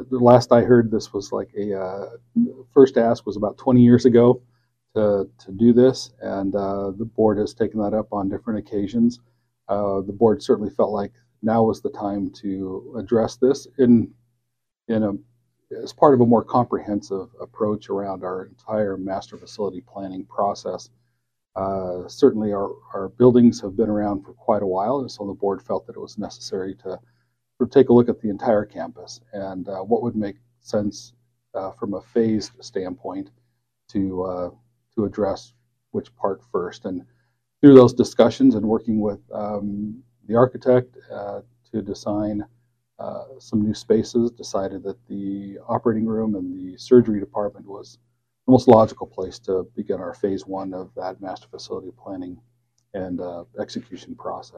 the last I heard, this was like a first ask was about 20 years ago to do this, and the board has taken that up on different occasions. The board certainly felt like now was the time to address this in a as part of a more comprehensive approach around our entire master facility planning process. Certainly, our buildings have been around for quite a while, and so the board felt that it was necessary to take a look at the entire campus and what would make sense from a phased standpoint to address which part first. And through those discussions and working with the architect to design some new spaces, decided that the operating room and the surgery department was the most logical place to begin our phase one of that master facility planning and execution process.